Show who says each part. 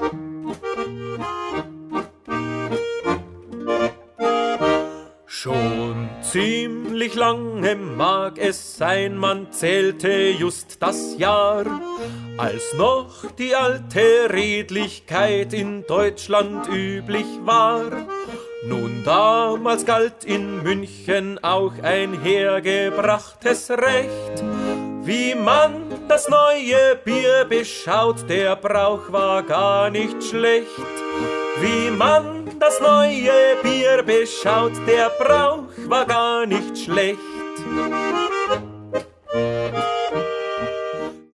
Speaker 1: Schon ziemlich lange mag es sein, man zählte just das Jahr, als noch die alte Redlichkeit in Deutschland üblich war. Nun damals galt in München auch ein hergebrachtes Recht, wie man das neue Bier beschaut, der Brauch war gar nicht schlecht. Wie man das neue Bier beschaut, der Brauch war gar nicht schlecht.